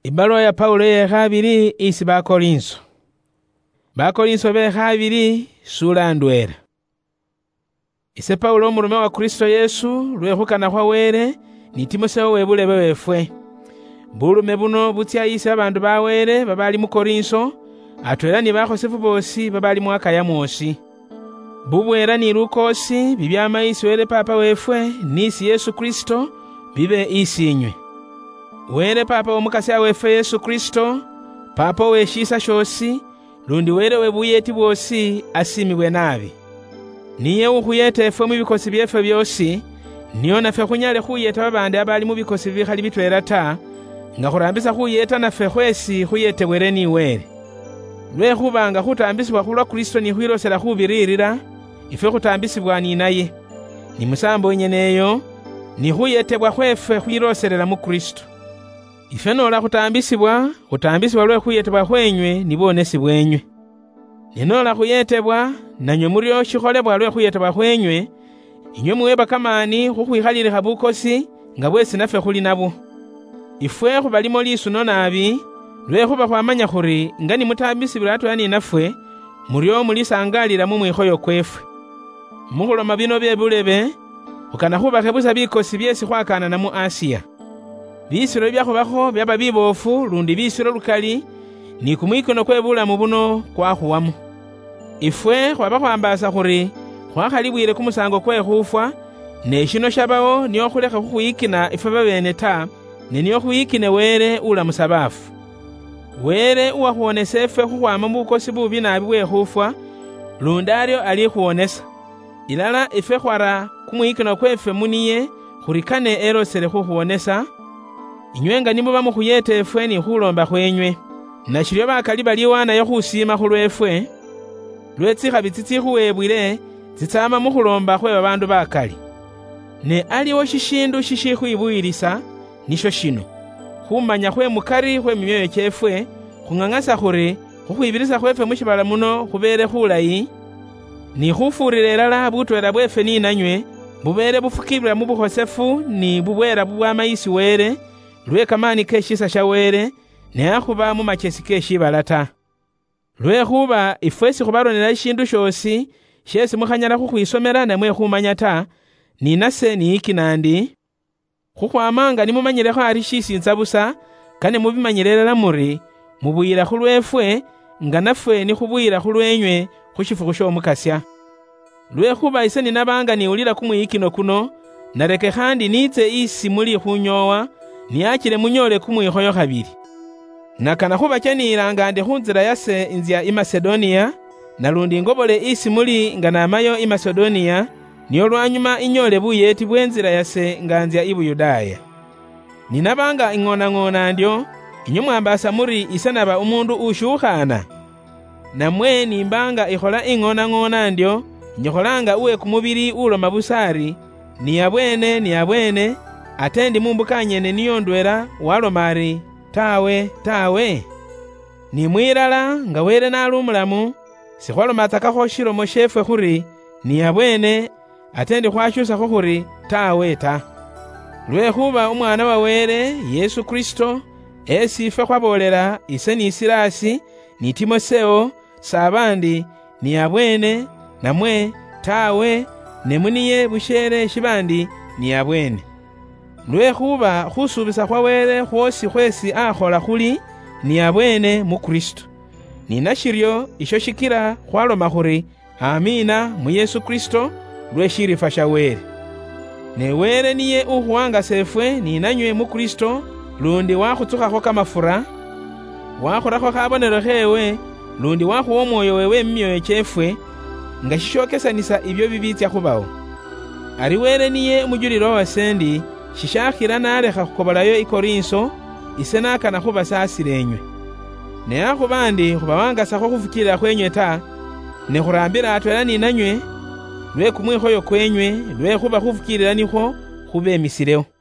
Ibaruwa ya Paulo ye khabili isi Bakorinso. Bakorinso be khabili sura ndwera. Ise Paulo omulume wa Kristo Yesu lwekhukana khwa Wele ni Timotheo webulebe wefwe. Bulume buno butya isi abandu ba Wele babali mu Korinso atwela ni bakhosefu bosi babali mu Akaya mwosi. Bubwera ni lukosi bibyama isi Wele papa wefwe nisi Yesu Kristo bibe isi inywe. Wele papa omukasi wefe Yesu Kristo papa weshisa shosi lundi Wele webuyeti bwosi asimibwe nabi. Niye ukhuyeta efwe mu bikosi byefe byosi niyo nafe khunyale khuyeta babandi abali mu bikosi bikhali bitwela ta nga khurambisa khuyeta nafe khwesi khuyetebwele ni Wele. Lwekhubanga khutambisibwa khulwa Kristo ni khwilosela khubiririra ife khutambisibwa ni naye ni musambo nyeneyo ni khuyetebwa khwefe khwiloselela mu Kristo. Ife nola khutambisibwa lwe khuyetebwa khwenywe nibonesibwa enywe. Ninola khuyetebwa nanywe muryo shikholebwa lwe khuyetebwa khwenywe inywe muweba kamani khukhwikhalilekha bukosi nga bwesi nafe khuli nabwo. Ifwe khubalimo lisuno nabi lwekhuba khwamanya khuri nga ni mutambisibwila atwela ni nafwe muryo mulisangalila mu mwikhoyo kwefwe. Mukhuloma bino byebulebe khukana khubakhebusa bikosi byesi khwakana na mu Asia. Bisiro byakhubakho byaba bibofu lundi bisiro lukali ni kumwikono kwebulamu buno kwakhuwamo. Ifwe khwaba khwambasa khuri khwakhalibwile kumusango kwekhufwa ne shino shabawo niyo khulekha khukhuyikina ife babene ta ne niyo khuyikine Wele ulamusa bafu. Wele uwakhuwonesa efe khukhwama mu bukosi bubi nabi bwekhufwa lundi alyo ali khuwonesa. Ilala ife khwara kumwikino kwefe muniye khurikane elosele khukhwonesa inywe nga nimuba mukhuyeta efwe ni khulomba khwenywe. Nashilyo bakali baliwanayo khusima khulwefwe lwetsikha bitsitsi khuwebwile tsitsama mukhulomba khwe babandu bakali. Ne aliwo shishindu shishikhuibuyilisa nisho shino khumanya khwe mukari khwe mimyoyo kyefwe khung'ang'asa khuri khukhwibilisa khwefe mushibala muno khubele khulayi ni khufurira elala butwela bwefe ni nanywe bubele bufukibila mu bukhosefu ni bubwela bubwama isi Wele lwe kamani keshisa sha Wele ne akhuba mu machesi keshibala ta. Lwekhuba ifwe sikhubalonela ishindu shosi shesi mukhanyala khukhwisomela namwe khumanya ta ni nase ni ikinandi khukhwamanga nimumanyilekho ari shisinza busa kane mubimanyilela muri mubuyila khulwefwe nga nafwe ni khubuyila khulwenywe khushifuku shomukasya. Lwekhuba ise ninabanga niwulila kumwiyikino kuno nareke khandi nitse isi muli khunyowa niakile munyole kumwikhoyo khabili. Nakana khubakyanilanga ndi khunzira yase inzya i Macedonia nalundi ngobole isi muli nga namayo i Macedonia niyo lwanyuma inyole buyeti bwenzira yase nga nzya i Buyudaya. Ninabanga ing'ona ndyo inyo mwambasa muri isanaba umundu ushukhana. Namwe nimbanga ikhola ing'ona ndyo nyikholanga uwe kumubili uloma busari niyabwene atendi mumbukanyene niyo ndwera walomari tawe. Ni mwilala nga Wele nali umulamu sikhwalomatsakakho shilomo shefwe khuri niyabwene atendi khwashusakho khuri tawe ta. Lwekhuba umwana wa Wele Yesu Kristo esi ife khwabolela ise ni Silasi ni Timotheo sabandi niyabwene namwe tawe nemuniye bushere shibandi niyabwene. Lwekhuba khusubisa khwa Wele khwosi khwesi akhola khuli niyabwene mu Kristo. Ni nashiryo isho shikila khwaloma khuri amina mu Yesu Kristo lweshirifa sha Wele. Ne Wele niye ukhuwanga sefwe ni nanywe mu Kristo lundi wakhutsukakho kamafura wakhurakho khabonelo khewe lundi wakhuwa omwoyo wewe mmyoyo kyefwe nga shishokesanisa ibyo bibitsya khubawo. Ari Wele niye umujulilo wasendi shishakhila nalekha khukobolayo i Korinso ise nakana khubasasila enywe. Ne akhubandi khubawangasakho khufukilila khwenywe ta ne khurambila atwela ni nanywe lwe kumwikhoyo kwenywe lwekhuba khufukilila nikho khubemisilewo.